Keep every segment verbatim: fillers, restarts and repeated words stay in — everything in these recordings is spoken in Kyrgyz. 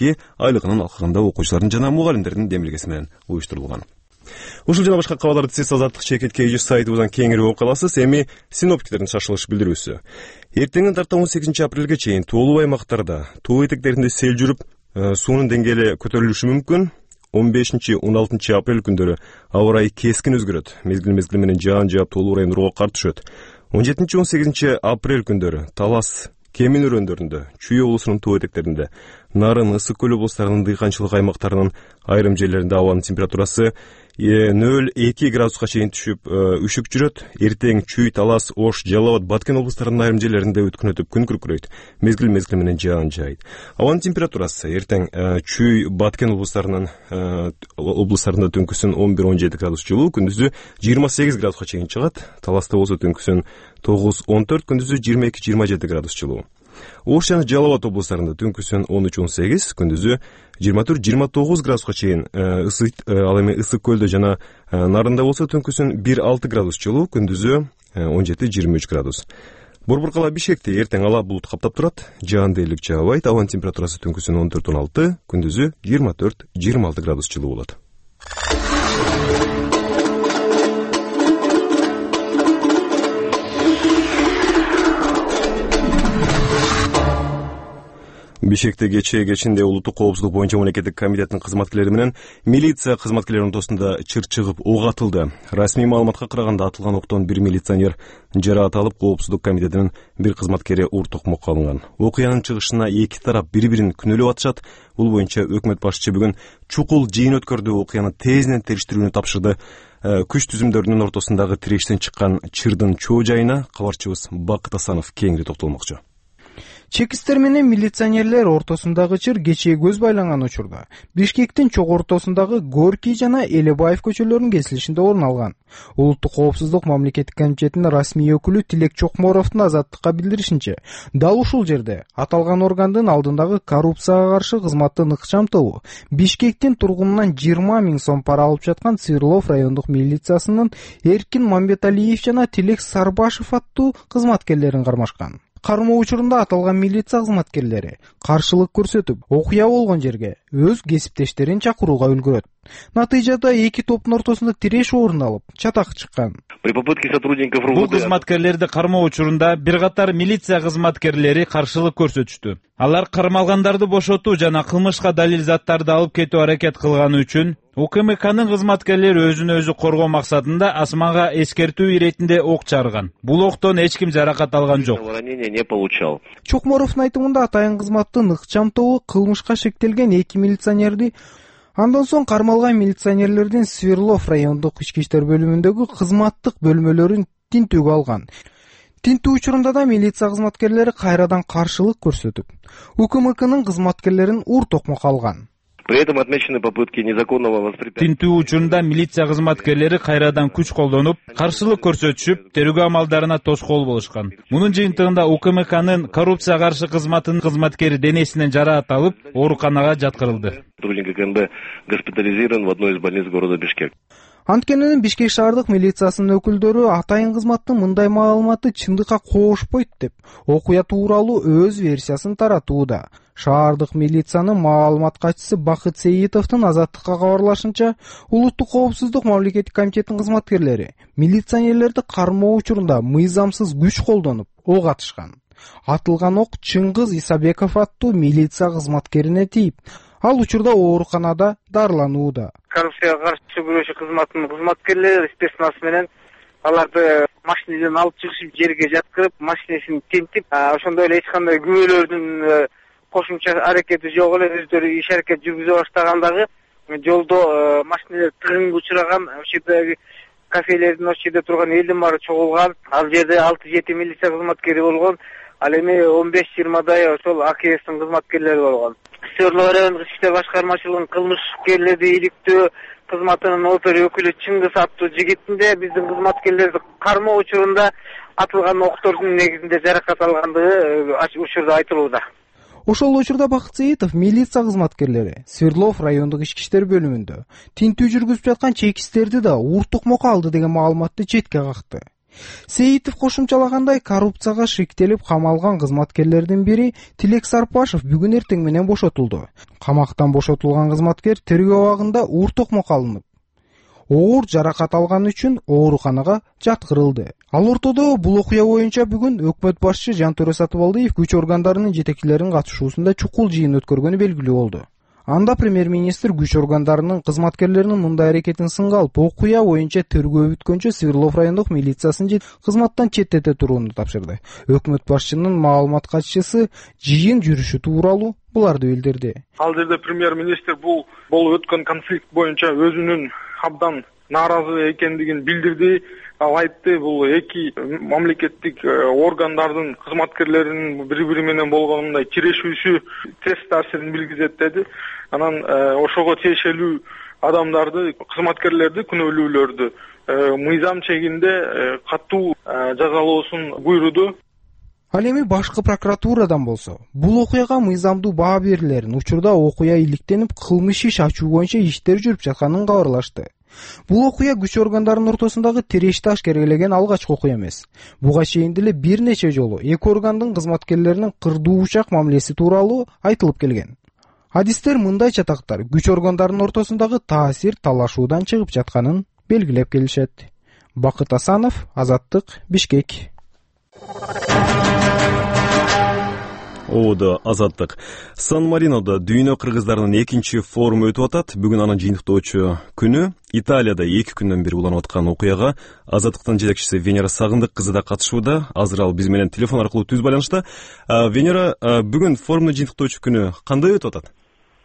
эки айлыгынын алкагында окуучулардын жана мугалимдердин демилгеси менен уюштурулган. Ушул жана башка кабарларды сиз Азаттык чекит кей жүз сайтыбыздан кеңири окуп аласыз. Эми синоптиктердин шашылыш билдирүүсү. Эртеңден тарта он сегизинчи апрелге чейин тоолуу аймактарда тоо этектеринде сел жүрүп, суунун деңгээли көтөрүлүшү мүмкүн. он бешинчи он алтынчы апрель күндөрү аба ырайы кескин өзгөрөт. Мезгил мезгили менен жаан жаап тоолуу райондорго кар түшөт. он жетинчи он сегизинчи апрель күндөрү Талас, Кемин өрөөндөрүндө, Чүй облусунун тоо этектеринде, Нарын, Ысык көл облустарынын дыйканчылык аймактарынын айрым жерлеринде абанын температурасы нөл эки градуска чейин түшүп, үшүк жүрөт. Эртең Чүй, Талас, Ош, Жалал Абад, Баткен облустарынын айрым жерлеринде өткүн өтүп күн күркүрөйт. Мезгил мезгили менен жаан жаайт. Абанын температурасы эртең Чүй, Баткен облустарынын облустарында түнкүсүн он бир он жети градус жылуу, күндүзү жыйырма сегиз градуска чейин чыгат. Таласта болсо түнкүсүн тогуз он төрт, күндүзү жыйырма эки жыйырма жети градус жылуу. Ош жана Жалал Абад облустарында түнкүсүн он үч он сегиз, күндүзү жыйырма төрт жыйырма тогуз градуска чейин ысыйт. Ал эми Ысык көлдө жана Нарында болсо түнкүсүн бир алты градус жылуу, күндүзү он жети жыйырма үч градус. Борбор кала Бишкекте эртең ала булут каптап турат, жаан дээрлик жаабайт. Абанын температурасы түнкүсүн он төрт он алты, күндүзү жыйырма төрт жыйырма алты градус жылуу болот. Бишкекте кечээ кечинде улуттук коопсуздук боюнча мамлекеттик комитеттин кызматкерлери менен милиция кызматкерлеринин ортосунда чыр чыгып ок атылды. Расмий маалыматка караганда атылган октон бир милиционер жараат алып, коопсуздук комитетинин бир кызматкери оор токмокко алынган. Окуянын чыгышына эки тарап бири-бирин күнөөлөп атышат. Бул боюнча өкмөт башчысы бүгүн чукул жыйын өткөрдү, окуяны тезден териштирүүнү тапшырды. Күч түзүмдөрүнүн ортосундагы тирештен чыккан чырдын чоо жайына кабарчыбыз Бакыт Асанов кеңири токтолмокчу. Чекистер менен милиционерлер ортосундагы чыр кечээ көз байланган учурда Бишкектин чок ортосундагы Горький жана Элебаев көчөлөрүнүн кесилишинде орун алган. Улуттук коопсуздук мамлекеттик комитетинин расмий өкүлү Тилек Чокморовдун Азаттыкка билдиришинче, дал ушул жерде аталган органдын алдындагы коррупцияга каршы кызматтын ыкчам тобу Бишкектин тургунунан жыйырма миң сом пара алып жаткан Свердлов райондук милициясынын Эркин Мамбеталиев жана Тилек Сарбашев аттуу кызматкерлерин кармашкан. Кармоо учурунда аталган милиция кызматкерлери каршылык көрсөтүп, окуя болгон жерге өз кесиптештерин чакырууга үлгүрөт. Натыйжада эки топтун ортосунда тиреш орун алып, чатак чыккан. Бул кызматкерлерди кармоо учурунда бир катар милиция кызматкерлери каршылык көрсөтүштү. Алар кармалгандарды бошотуу жана кылмышка далил заттарды алып кетүү аракет кылганы үчүн УКМКнын кызматкерлери өзүн өзү коргоо максатында асманга эскертүү иретинде ок чарган. Бул октон эч ким жаракат алган жок. Чокморовдун айтымында атайын кызматтын ыкчам тобу кылмышка шектелген эки милиционерди андан соң кармалган милиционерлердин Свердлов райондук ички иштер бөлүмүндөгү кызматтык бөлмөлөрүн тинтүүгө алган. Тинтүү учурунда да милиция кызматкерлери кайрадан каршылык көрсөтүп, УКМКнын кызматкерлерин ур токмокко алган. Тинтүү учурунда милиция кызматкерлери кайрадан күч колдонуп, каршылык көрсөтүшүп, тергөө амалдарына тоскоол болушкан. Мунун жыйынтыгында УКМКнын коррупция каршы кызматынын кызматкери денесинен жараат алып, ооруканага жаткырылды. Госпитализирован в одной из больниц города Бишкек. Анткени Бишкек шаардык милициясынын өкүлдөрү атайын кызматтын мындай маалыматты чындыкка коошпойт деп, окуя тууралуу өз версиясын таратууда. Шаардык милициянын маалымат катчысы Бакыт Сейитовдун Азаттыкка кабарлашынча, улуттук коопсуздук мамлекеттик комитетинин кызматкерлери милиционерлерди кармоо учурунда мыйзамсыз күч колдонуп, ок атышкан. Атылган ок Чыңгыз Исабеков аттуу милиция кызматкерине тийип, ал учурда ооруканада дарыланууда. Коррупцияга каршы күрөшүү кызматынын кызматкерлери спецназ менен аларды машинеден алып чыгышып, жерге жаткырып, машинесин тинтип, ошондой эле эч кандай күбөлөрдүн кошумча аракети жок эле, өздөрү иш аракет жүргүзө баштагандагы жолдо машиналар тыгынга учураган, ошол жердеги кафелердин ошол жерде турган элдин баары чогулган. Ал жерде алты жети милиция кызматкери болгон. Ал эми он беш жыйырмадай ошол АКСтин кызматкерлери болгон. Свердлов райондук ички иштер башкармачылыгынын кылмышкерлерди иликтөө кызматынын опер өкүлү Чыңгыз аттуу жигитинде биздин кызматкерлерди кармоо учурунда атылган октордун негизинде жаракат алгандыгы учурда айтылууда. Ошол учурда Бакыт Сейитов милиция кызматкерлери Свердлов райондук ички иштер бөлүмүндө тинтүү жүргүзүп жаткан чекистерди да ур токмокко алды деген маалыматты четке какты. Сейитов кошумчалагандай, коррупцияга шектелип камалган кызматкерлердин бири Тилек Сарпашев бүгүн эртең менен бошотулду. Камактан бошотулган кызматкер тергөө абагында уур токмок алынып, оор жаракат алган үчүн ооруканага жаткырылды. Ал ортодо бул окуя боюнча бүгүн өкмөт башчы Жантөре Сатыбалдиев күч органдарынын жетекчилеринин катышуусунда чукул жыйын өткөргөнү белгилүү болду. Анда премьер-министр күч органдарынын кызматкерлеринин мындай аракетин сынга алып, окуя боюнча тергөө бүткөнчө Свердлов райондук милициясын кызматтан четтете турууну тапшырды. Өкмөт башчынын маалымат катчысы жыйын жүрүшү тууралуу буларды билдирди. Ал жерде премьер-министр бул болуп өткөн конфликт боюнча өзүнүн абдан нааразы экендигин билдирди. Ал айтты, бул эки мамлекеттик органдардын кызматкерлеринин бири-бири менен болгон мындай тирешүүсү терс таасирин билгизет деди. Анан ошого тиешелүү адамдарды, кызматкерлерди, күнөөлүүлөрдү мыйзам чегинде катуу жазалоосун буйруду. Ал эми башкы прокуратурадан болсо, бул окуяга мыйзамдуу баа берилерин, учурда окуя иликтенип, кылмыш иш ачуу боюнча иштер жүрүп жатканын кабарлашты. Бул окуя күч органдарынын ортосундагы тирешти ашкерелеген алгачкы окуя эмес. Буга чейин деле бир нече жолу эки органдын кызматкерлеринин кырдуу-учак мамилеси тууралуу айтылып келген. Адистер мындай чатактар күч органдарынын ортосундагы таасир талашуудан чыгып жатканын белгилеп келишет. Бакыт Асанов, Азаттык, Бишкек. Оодо Азаттык. Сан-Маринода дүйнө кыргыздарынын экинчи форуму өтүп атат. Бүгүн анын жыйынтыктоочу күнү. Италияда эки күндөн бери уланып аткан окуяга Азаттыктын жетекчиси Венера Сагындык кызы да катышууда. Азыр ал биз менен телефон аркылуу түз байланышта. Венера, бүгүн форумдун жыйынтыктоочу күнү кандай өтүп атат?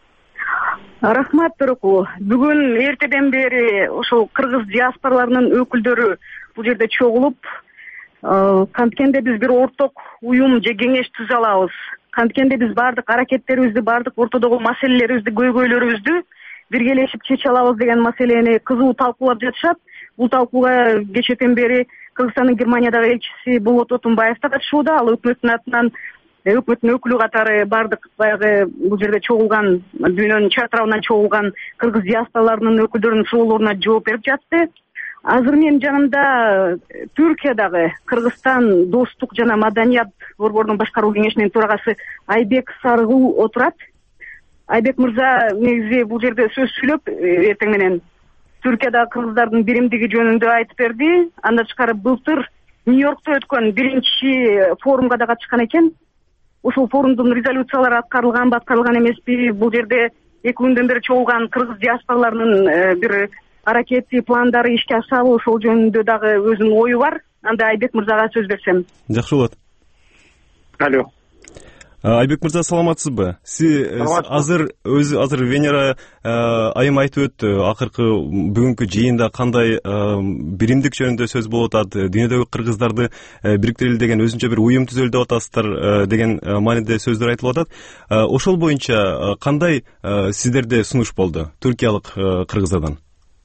Рахмат, Туруку. Бүгүн эртеден бери ошол кыргыз диаспораларынын өкүлдөрү бул жерде чогулуп, канткенде биз бир орток уюм же кеңеш түзө алабыз. Канткенде биз баардык аракеттерибизди, баардык ортодогу маселелерибизди, көйгөйлөрүбүздү биргелешип чече алабыз деген маселени кызуу талкуулап жатышат. Бул талкууга кечээден бери Кыргызстандын Германиядагы элчиси Болот Отунбаев да катышууда. Ал өкмөттүн атынан, өкмөттүн өкүлү катары баардык баягы бул жерде чогулган, дүйнөнүн чартырабынан чогулган кыргыз диаспораларынын өкүлдөрүнүн суроолоруна жооп берип жатты. Азыр менин жанымда Түркиядагы Кыргызстан достук жана маданият борборунун башкаруу кеңешинин төрагасы Айбек Сарыгул отурат. Айбек мырза негизи бул жерде сөз сүйлөп эртең менен Түркиядагы кыргыздардын биримдиги жөнүндө айтып берди. Андан тышкары былтыр Нью-Йоркто өткөн биринчи форумга да катышкан экен. Ушул форумдун резолюциялары аткарылганбы, аткарылган эмеспи? Бул жерде эки күндөн бери чогулган кыргыз диаспораларынын бир аракети, пландары ишке ашабы, ошол жөнүндө дагы өзүнүн ою бар. Анда Айбек мырзага сөз берсем. Жакшы болот. Алло. Айбек мырза, саламатсызбы? Сиз азыр өзү азыр Венера айым айтып өттү. Акыркы бүгүнкү жыйында кандай биримдик жөнүндө сөз болуп атат, дүйнөдөгү кыргыздарды бириктирели деген өзүнчө бир уюм түзөлүп деп атасыздар деген мааниде сөздөр айтылып атат. Ошол боюнча кандай сиздерде сунуш болду түркиялык кыргыздардан?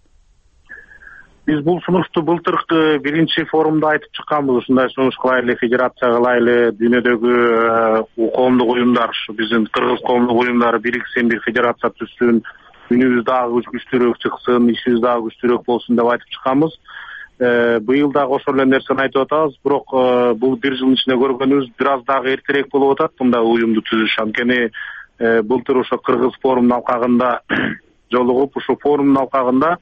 Биз бул сунушту былтыркы биринчи форумда айтып чыкканбыз. Ушундай сунуш кылайлы, федерация кылайлы, дүйнөдөгү коомдук уюмдар, биздин кыргыз коомдук уюмдары бириксин, бир федерация түзсүн, үнүбүз дагы күчтүүрөөк чыксын, ишибиз дагы күчтүүрөөк болсун деп айтып чыкканбыз. Быйыл дагы ошол эле нерсени айтып атабыз, бирок бул бир жылдын ичинде көргөнүбүз бир аз дагы эртерээк болуп атат мындай уюмду түзүш. Анткени былтыр ошо кыргыз форумдун алкагында жолугуп, ушул форумдун алкагында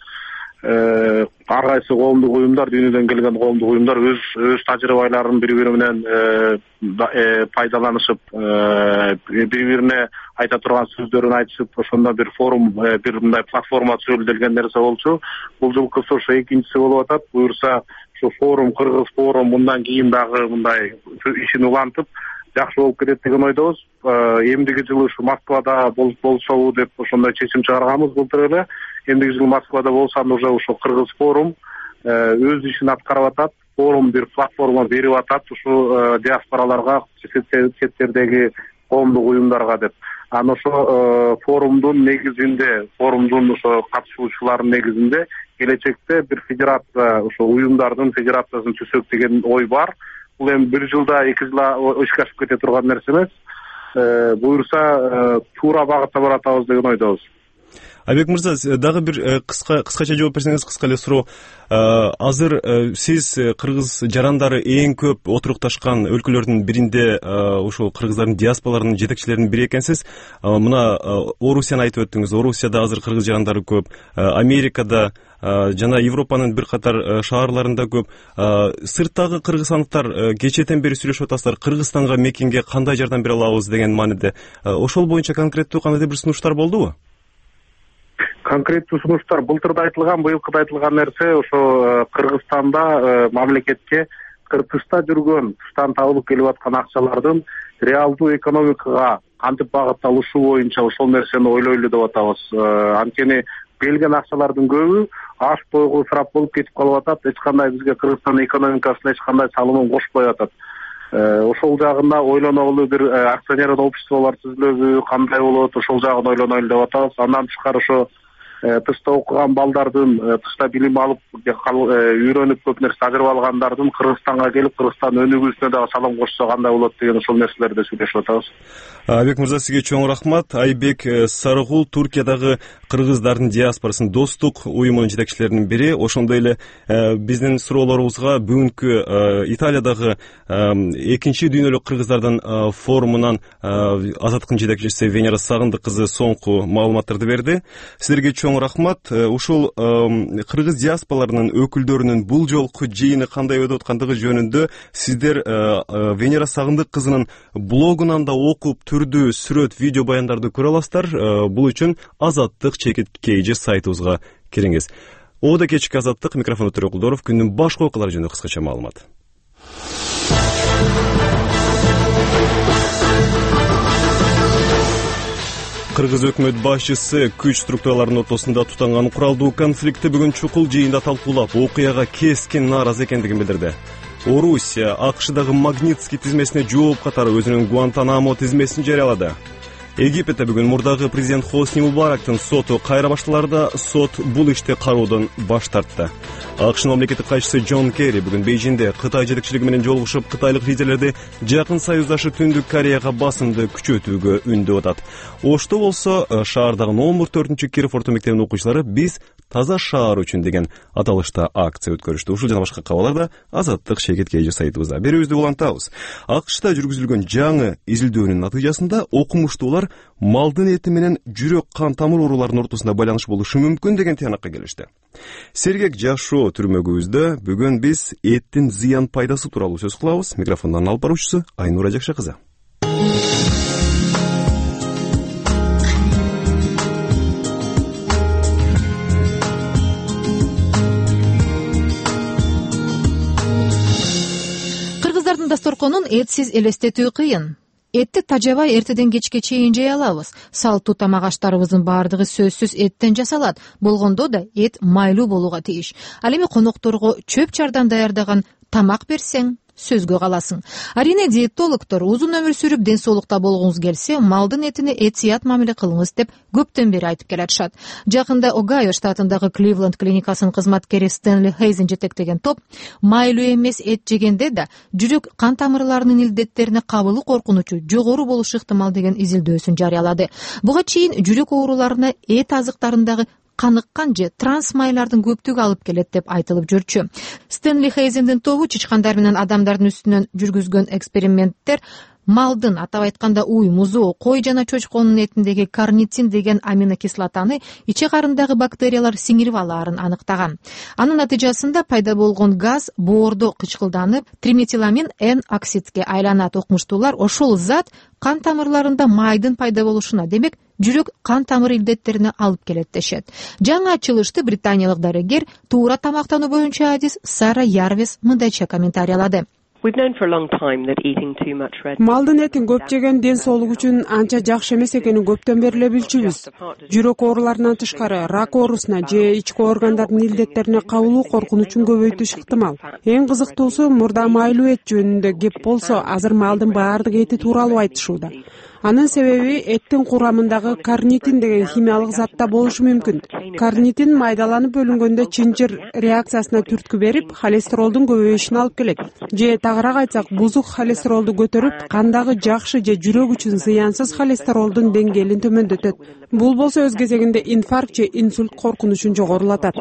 ар кайсы коомдук уюмдар, дүйнөдөн келген коомдук уюмдар өз өз тажрыйбаларын бири-бири менен пайдаланышып, бири-бирине айта турган сөздөрүн айтышып, ошондо бир форум, бир мындай платформа түзүлдүлгөн нерсе болчу. Бул жылкысы ошо экинчиси болуп атат. Буюрса, ошо форум, кыргыз форум мындан кийин дагы мындай ишин улантып жакшы болуп кетет деген ойдобуз. Эмдиги жылы ушу Москвада болсобу деп ошондой чечим чыгарганбыз былтыр эле. Эмдиги жылы Москвада болсо уже ошо кыргыз форум өз ишин аткарып атат. Форум бир платформа берип атат ушу диаспораларга, четтердеги коомдук уюмдарга деп. Анан ошо форумдун негизинде, форумдун ошо катышуучуларынын негизинде келечекте бир федерация, ошо уюмдардын федерациясын түзсөк деген ой бар. Бул эми бир жылда, эки жылда ишке ашып кете турган нерсе эмес. Буюрса туура багытта баратабыз деген ойдобуз. Айбек мырза, дагы бир кыска кыскача жооп берсеңиз, кыска эле суроо. Азыр сиз кыргыз жарандары эң көп отурукташкан өлкөлөрдүн биринде ушул кыргыздардын диаспораларынын жетекчилеринин бири экенсиз. Мына Орусияны айтып өттүңүз. Орусияда азыр кыргыз жарандары көп, Америкада жана Европанын бир катар шаарларында көп. Сырттагы кыргызстандыктар кечээден бери сүйлөшүп атасыздар, Кыргызстанга, Мекинге кандай жардам бере алабыз деген мааниде. Ошол боюнча конкреттүү кандайдыр бир сунуштар болдубу? Конкреттүү сунуштар былтырда айтылган, быйылкыда айтылган нерсе ошо Кыргызстанда мамлекетке тышта жүргөн, тыштан табылып келип аткан акчалардын реалдуу экономикага кантип багытталышы боюнча ошол нерсени ойлойлу деп атабыз. Анткени келген акчалардын көбү аш тойго ысырап болуп кетип калып атат, эч кандай бизге Кыргызстан экономикасына эч кандай салымын кошпой атат. Ошол жагында ойлонолу, бир акционерлер обществолор түзүлөбү, кандай болот, ошол жагын ойлонойлу деп атабыз. Андан тышкары ошо тышта окуган балдардын, тышта билим алып, үйрөнүп көп нерсе ажырып алгандардын Кыргызстанга келип, Кыргызстан өнүгүүсүнө дагы салым кошсо кандай болот деген ошол нерселерди сүйлөшүп атабыз. Айбек мырза, сизге чоң рахмат. Айбек Сарыгул Туркиядагы кыргыздардын диаспорасынын достук уюмунун жетекчилеринин бири. Ошондой эле биздин суроолорубузга бүгүнкү Италиядагы экинчи дүйнөлүк кыргыздардын форумунан Азаттыктын жетекчиси Венера Сагындык кызы соңку маалыматтарды берди. Силерге чоң рахмат. Ушул кыргыз диаспораларынын өкүлдөрүнүн бул жолку жыйыны кандай өтүп аткандыгы жөнүндө сиздер Венера Сагындык кызынын блогунан да окуп, түрдүү сүрөт, видео баяндарды көрө аласыздар. Бул үчүн Азаттык чекит кейжи сайтыбызга кириңиз. Ода кечки Азаттык, микрофон Төрөкулдоров, күндүн башка окуялары жөнүндө кыскача маалымат. Кыргыз өкмөт башчысы күч структураларынын ортосунда тутанган куралдуу конфликтти бүгүн чукул жыйында талкуулап, окуяга кескин нааразы экендигин билдирди. Орусия АКШдагы Магнитский тизмесине жооп катары өзүнүн Гуантанамо тизмесин жарыялады. Египетте бүгүн мурдагы президент Хосни Мубарактын соту кайра башталарда, сот бул ишти кароодон баш тартты. АКШнын мамлекеттик катчысы Джон Керри бүгүн Бейжиңде Кытай жетекчилиги менен жолугушуп, кытайлык лидерлерди жакын союздашы Түндүк Кореяга басымды күчөтүүгө үндөп атат. Ошто болсо шаардагы номер төртүнчү Киров орто мектебинин окуучулары «Биз таза шаар үчүн» деген аталышта акция өткөрүштү. Ушул жана башка кабарларда Азаттык чекит кейжи сайтыбызда берүүбүздү улантабыз. АКШта жүргүзүлгөн жаңы изилдөөнүн натыйжасында окумуштуулар малдын эти менен жүрөк кан тамыр ооруларынын ортосунда байланыш болушу мүмкүн деген тыянакка келишти. Сергек жашоо түрмөгүбүздө бүгүн биз эттин зыян пайдасы тууралуу сөз кылабыз. Микрофондон алып баруучусу Айнура Жакша кызы. Кыргыздардын дасторконун этсиз элестетүү кыйын. Этти тажабай эртеден кечке чейин жей алабыз. Салттуу тамак аштарыбыздын баардыгы сөзсүз эттен жасалат. Болгондо да эт майлуу болууга тийиш. Ал эми конокторго чөп чардан даярдаган тамак берсең, сөзгө каласың. Арине диетологдор узун өмүр сүрүп ден соолукта болгуңуз келсе, малдын этине этият мамиле кылыңыз деп көптөн бери айтып келатышат. Жакында Огайо штатындагы Кливленд клиникасынын кызматкери Стэнли Хейзен жетектеген топ майлуу эмес эт жегенде да жүрөк кан тамырларынын илдеттерине кабылуу коркунучу жогору болушу ыктымал деген изилдөөсүн жарыялады. Буга чейин жүрөк ооруларына эт азыктарындагы каныккан же транс майлардын көптүгү алып келет деп айтылып жүрчү. Стэнли Хейзендин тобу чычкандар менен адамдардын үстүнөн жүргүзгөн эксперименттер малдын, атап айтканда уй, музоо, кой жана чочконун этиндеги карнитин деген аминокислотаны иче карындагы бактериялар сиңирип алаарын аныктаган. Анын натыйжасында пайда болгон газ боордо кычкылданып, триметиламин N оксидке айланат. Окумуштуулар ошол зат кан тамырларында майдын пайда болушуна, демек жүрөк кан тамыр илдеттерине алып келет дешет. Жаңы ачылышты британиялык дарыгер туура тамактануу боюнча адис Сара Ярвес мындайча комментариялады. Малдын этин көп жеген ден соолук үчүн анча жакшы эмес экенин көптөн бери эле билчүбүз. Жүрөк ооруларынан тышкары рак оорусуна же ички органдардын илдеттерине кабылуу коркунучун көбөйтүш ыктымал. Эң кызыктуусу, мурда майлуу эт жөнүндө кеп болсо, азыр малдын баардык эти тууралуу айтышууда. Анын себеби эттин курамындагы карнитин деген химиялык затта болушу мүмкүн. Карнитин майдаланып бөлүнгөндө чинчир реакциясына түрткү берип, холестеролдун көбөйүшүнө алып келет. Же тагыраак айтсак, бузук холестеролду көтөрүп, кандагы жакшы же жүрөк үчүн зыянсыз холестеролдун деңгээлин төмөндөтөт. Бул болсо өз кезегинде инфаркт же инсульт коркунучун жогорулатат.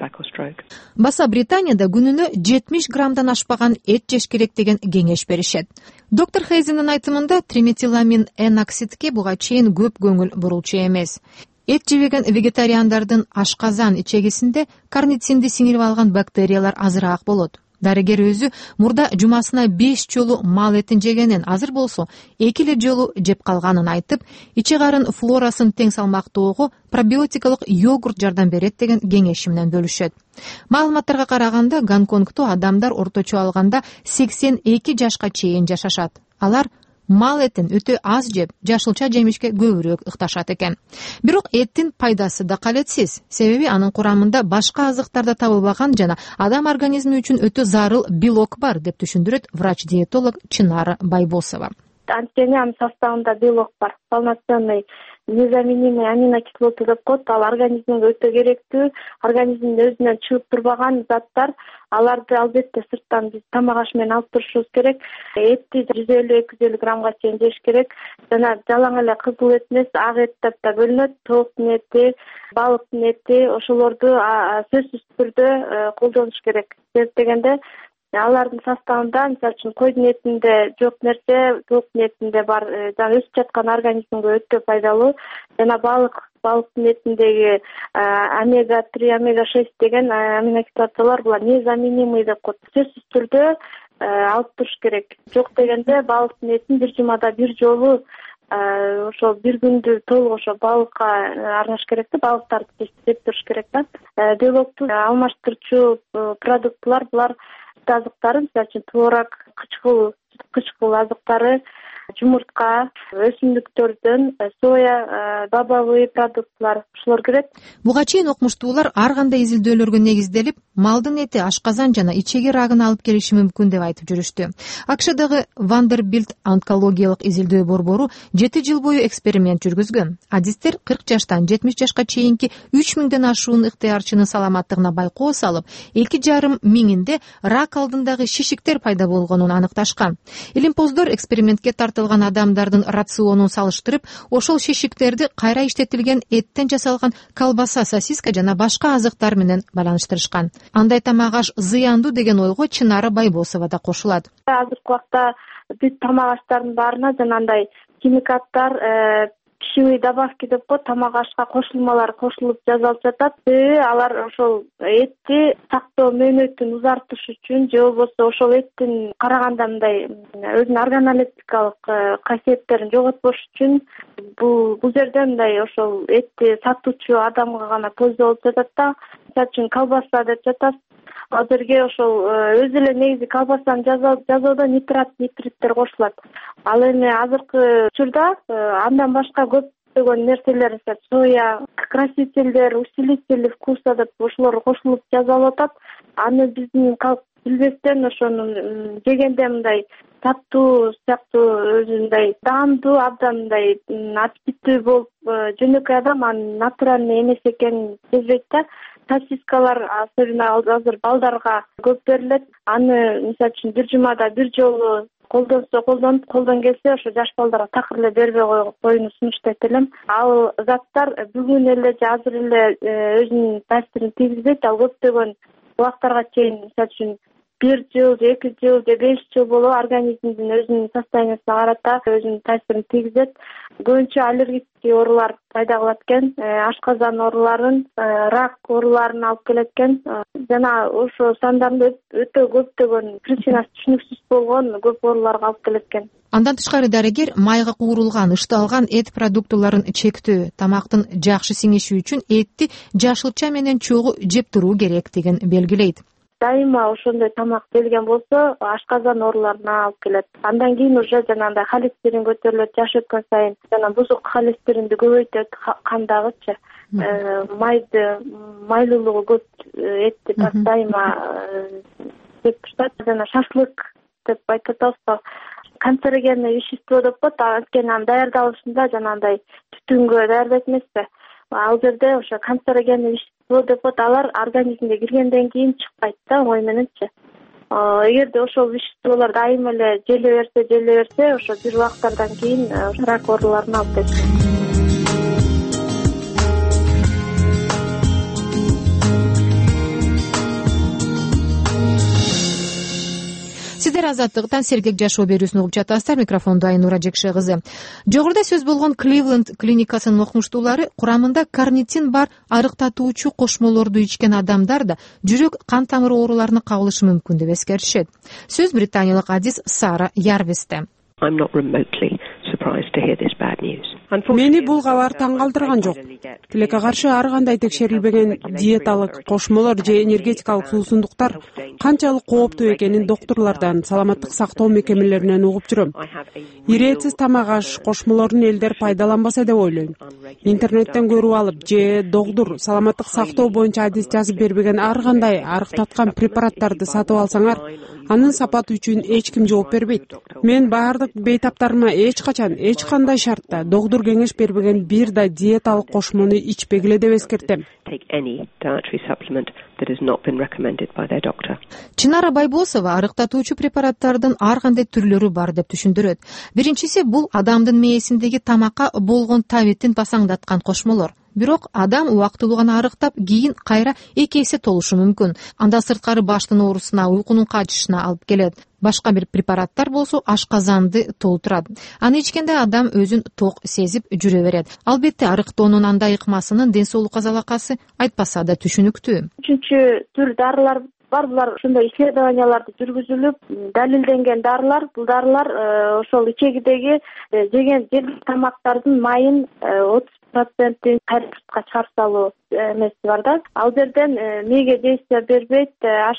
Баса Британияда күнүнө жетимиш граммдан ашпаган эт жеш керек деген кеңеш беришет. Доктор Хейзенин айтымында триметиламин N-оксидке буга чейин көп көңүл бурулчу эмес. Эт жебеген вегетариандардын ашказан ичегисинде карнитинди сиңирип алган бактериялар азыраак болот. Дарыгер өзү мурда жумасына беш жолу мал этин жегенин, азыр болсо эки эле жолу жеп калганын айтып, иче карын флорасын тең салмактоого пробиотикалык йогурт жардам берет деген кеңеши менен бөлүшөт. Маалыматтарга караганда, Гонконгто адамдар орточо алганда сексен эки жашка чейин жашашат. Алар мал этин өтө аз жеп, жашылча жемишке көбүрөөк ыкташат экен. Бирок эттин пайдасы да калетсиз. Себеби анын курамында башка азыктарда табылбаган жана адам организми үчүн өтө зарыл белок бар, деп түшүндүрөт врач-диетолог Чынара Байбосова. Анткени анын составында белок бар. Полноценный незаменимый аминокислоты деп коет. Ал организмге өтө керектүү, организмдин өзүнөн чыгып турбаган заттар. Аларды албетте сырттан биз тамак аш менен алып турушубуз керек. Этти жүз элүү эки жүз элүү граммга чейин жеш керек. Жана жалаң эле кызыл эт эмес, ак эт деп да бөлүнөт. Тооктун эти, балыктын эти, ошолорду сөзсүз түрдө колдонуш керек. Себеп дегенде алардын составында, мисалы үчүн, койдун этинде жок нерсе, тооктун этинде бар, жана өсүп жаткан организмге өтө пайдалуу. Жана балык, балыктын этиндеги омега три, омега шесть деген аминокислоталар, булар незаменимый деп коет. Сөзсүз түрдө алып туруш керек. Жок дегенде балыктын этин бир жумада бир жолу ошо бир күндү толук ошо балыкка арнаш керек да, балыктарды жеп туруш керек да. Белокту алмаштырчу продуктлар булар азыктары, мисалы үчүн творог, кычкыл, кычкыл азыктары, жумуртка, өсүмдүктөрдөн соя, бабовый продуктлар, ушулар кирет. Буга чейин окумуштуулар ар кандай изилдөөлөргө негизделип, малдын эти ашказан жана ичеги рагын алып келиши мүмкүн деп айтып жүрүштү. АКШдагы Вандербилт онкологиялык изилдөө борбору жети жыл бою эксперимент жүргүзгөн. Адистер кырк жаштан жетимиш жашка чейинки үч миңден ашуун ыктыярчынын саламаттыгына байкоо салып, эки жарым миңинде рак алдындагы шишиктер пайда болгонун аныкташкан. Илимпоздор экспериментке тартылган адамдардын рационун салыштырып, ошол шишиктерди кайра иштетилген эттен жасалган колбаса, сосиска жана башка азыктар менен байланыштырышкан. Андай тамак аш зыяндуу деген ойго Чынара Байбосова да кошулат. Азыркы убакта бүт тамак аштардын баарына жанагындай химикаттар, пищевые добавки деп коет, тамак ашка кошулмалар кошулуп жазылып жатат. Алар ошол этти сактоо мөөнөтүн узартыш үчүн же болбосо ошол эттин караганда мындай өзүнүн органолептикалык касиеттерин жоготпош үчүн бул бул жерде мындай ошол этти сатуучу адамга гана польза болуп жатат да. Мисалы үчүн колбаса деп жатат. Азырге ошол өзү эле негизи колбасаны жазоодо нитрат, нитриттер кошулат. Ал эми азыркы учурда андан башка көптөгөн нерселер, соя, красителдер, усилители вкуса деп ошолор кошулуп жазылып атат. Аны биздин калк билбестен ошону жегенде мындай таттуу сыяктуу өзүндай даамдуу, абдан мындай аппетиттүү болуп жөнөкөй адам анын натуральный эмес экенин сезбейт да. Сосискалар особенно азыр балдарга көп берилет. Аны мисалы үчүн бир жумада бир жолу колдонсо колдонуп, колдон келсе ошо жаш балдарга такыр эле бербей коюуну сунуштайт элем. Ал заттар бүгүн эле же азыр эле өзүнүн таасирин тийгизбейт. Ал көптөгөн убактарга чейин, мисалы үчүн бир жыл, эки жыл же беш жыл боло организмдин өзүнүн состояниясына карата өзүнүн таасирин тийгизет. Көбүнчө аллергический оорулар пайда кылат экен, ашказан ооруларын, рак ооруларын алып келет экен. Жана ошо сандарында өтө көптөгөн причинасы түшүнүксүз болгон көп ооруларга алып келет экен. Андан тышкары дарыгер майга куурулган, ышталган эт продуктуларын чектөө, тамактын жакшы сиңиши үчүн этти жашылча менен чогуу жеп туруу керектигин белгилейт. Дайыма ошондой тамак келген болсо, ашказан ооруларына алып келет. Андан кийин уже жанагындай холестерин көтөрүлөт, жаш өткөн сайын. Жана бузук холестеринди көбөйтөт кандагычы. Майды, майлуулугу көп этти дайыма жеп туштат. Жана шашлык деп айтып атабыз. канцерогенный вещество деп коет, анткени анын даярдалышында жанагындай түтүнгө даярдайт эмеспи. Ал жерде ошо канцерогенный вещество деп коет, алар организмге киргенден кийин чыкпайт да, ой мененчи. Эгерде ошол веществолор дайыма эле желе берсе, желе берсе, ошо бир убакыттардан кийин рак ооруларына алып келет. Сиздер Азаттыктан сергек жашоо берүүсүн угуп жатасыздар. Микрофондо Айнура Жекше кызы. Жогоруда сөз болгон Кливленд клиникасынын окумуштуулары курамында карнитин бар арыктатуучу кошмолорду ичкен адамдар да жүрөк кан тамыры ооруларына кабылышы мүмкүн деп эскертишет. Сөз британиялык адис Сара Ярвисте. Мени бул кабар таң калтырган жок. Тилекке каршы ар кандай текшерилбеген диеталык кошмолор же энергетикалык суусундуктар канчалык кооптуу экенин доктурлардан, саламаттык сактоо мекемелеринен угуп жүрөм. Иретсиз тамак аш кошмолорун элдер пайдаланбаса деп ойлойм. Интернеттен көрүп алып же догдур саламаттык сактоо боюнча адис жазып бербеген ар кандай арыктаткан препараттарды сатып алсаңар, анын сапаты үчүн эч ким жооп бербейт. Мен баардык бейтаптарыма эч качан, эч кандай шартта догдур кеңеш бербеген бир да диеталык кошмону ичпегиле деп эскертем. Чынара Байбосова арыктатуучу препараттардын ар кандай түрлөрү бар деп түшүндүрөт. Биринчиси бул адамдын мээсиндеги тамакка болгон табитин басаңдаткан кошмолор. Бирок адам убактылуу гана арыктап, кийин кайра эки эсе толушу мүмкүн. Анда сырткары баштын оорусуна, уйкунун качышына алып келет. Башка бир препараттар болсо ашказанды толтурат. Аны ичкенде адам өзүн ток сезип жүрө берет. Албетте арыктоонун андай ыкмасынын ден соолукка залакасы айтпаса да түшүнүктүү. Үчүнчү түр дарылар бар. Булар ошондой исследованияларды жүргүзүлүп, далилденген дарылар. Бул дарылар ошол ичегидеги жеген жел тамактардын майын отуз процентин кайра сыртка чыгарып салуу эмеси бар да. Ал жерден мээге действия бербейт.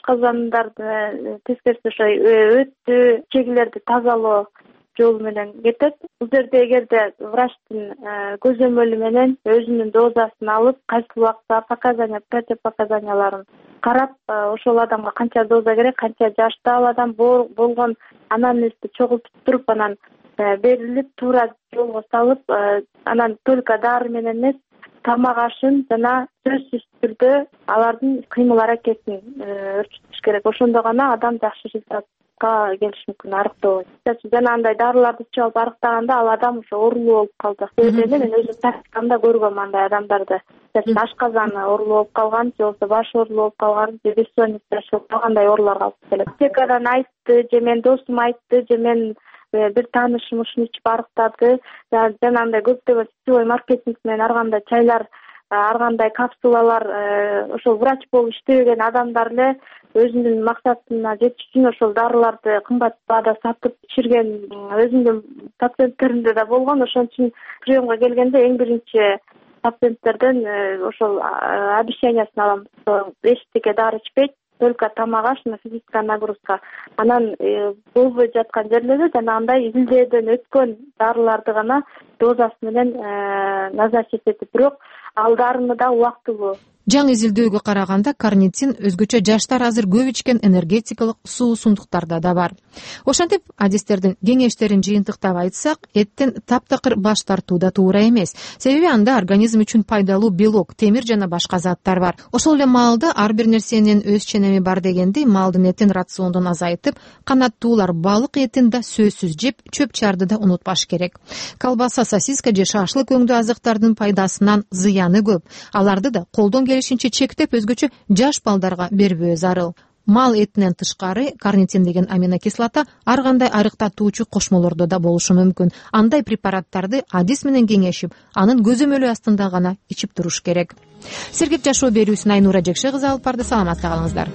Ашказандарды тескерисинче ошо өттү, ичегилерди тазалоо жолу менен кетет. Бул жерде эгерде врачтын көзөмөлү менен өзүнүн дозасын алып, кайсы убакта показания, противопоказанияларын карап, ошол адамга канча доза керек, канча жашта ал адам болгон анамнезди чогултуп туруп, анан берилип, туура жолго салып, анан только дары менен эмес, тамак ашын жана сөзсүз түрдө алардын кыймыл аракетин өрчүтүш керек. Ошондо гана адам жакшы результатка келиши мүмкүн, арыктоо. Жана андай дарыларды ичип алып арыктаганда ал адам ошо оорулуу болуп калды. Себеби мен өзүм практикамда көргөм андай адамдарды. Ашказаны оорулуу болуп калган, же болбосо баш оорулуу болуп калган, же бессонница болуп калгандай ооруларга алып келет. Аптекадан айтты, же мен досум айтты, же мен бир таанышым ушуну ичип арыктады. Жана андай көптөгөн сетевой маркетинг менен ар кандай чайлар, ар кандай капсулалар, ошол врач болуп иштебеген адамдар эле өзүнүн максатына жетиш үчүн ошол дарыларды кымбат баада сатып ичирген өзүмдүн пациенттеримде да болгон. Ошон үчүн приемга келгенде эң биринчи пациенттерден ошол обещаниясын алам. Эчтеке дары ичпейт, только тамак аш, физическая нагрузка. Анан болбой жаткан жерлерде жанагындай изилдөөдөн өткөн дарыларды гана дозасы менен назначить этип, бирок ал дарыны да убактылуу. Жаңы изилдөөгө караганда карнитин өзгөчө жаштар азыр көп ичкен энергетикалык суусундуктарда да бар. Ошентип, адистердин кеңештерин жыйынтыктап айтсак, эттен таптакыр баш тартуу да туура эмес. Себеби анда организм үчүн пайдалуу белок, темир жана башка заттар бар. Ошол эле маалда ар бир нерсенин өз ченеми бар дегендей, малдын этин рациондон азайтып, канаттуулар балык этин да сөзсүз жеп, чөп-чарды да унутпаш керек. Колбаса, сосиска же шашлык өңдүү азыктардын пайдасынан зыяны көп. Аларды да колдон келишинче чектеп, өзгөчө жаш балдарга бербөө зарыл. Мал этинен тышкары карнитин деген аминокислота ар кандай арыктатуучу кошмолордо да болушу мүмкүн. Андай препараттарды адис менен кеңешип, анын көзөмөлү астында гана ичип туруш керек. Сергек жашоо берүүсүн Айнура Жекше кызы алып барды. Саламатта калыңыздар.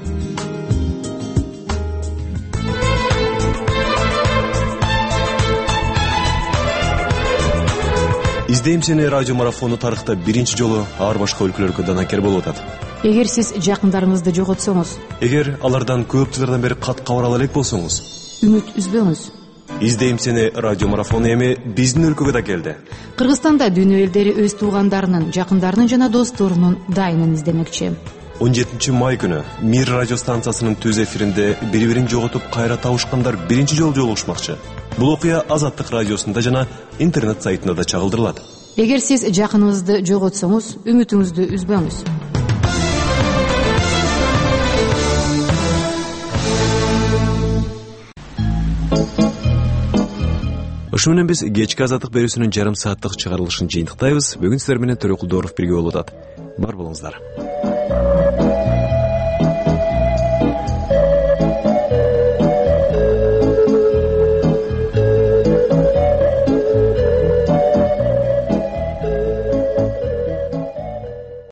Издейм сени радио марафону тарыхта биринчи жолу ар башка өлкөлөргө данакер болуп атат. Эгер сиз жакындарыңызды жоготсоңуз, эгер алардан көп жылдардан бери кат кабар ала элек болсоңуз, үмүт үзбөңүз. Издейм сени радио марафону эми биздин өлкөгө да келди. Кыргызстанда дүйнө элдери өз туугандарынын, жакындарынын жана досторунун дайынын издемекчи. он жетинчи май күнү Мир радио станциясынын түз эфиринде бири-бирин жоготуп кайра табышкандар биринчи жолу жолугушмакчы. Бул окуя Азаттык радиосунда жана интернет сайтында да чагылдырылат. Эгер сиз жакыныңызды жоготсоңуз, үмүтүңүздү үзбөңүз. Ошо менен биз кечки Азаттык берүүсүнүн жарым сааттык чыгарылышын жыйынтыктайбыз. Бүгүн сиздер менен Төрөкул Дооров бирге болуп атат. Бар болуңуздар.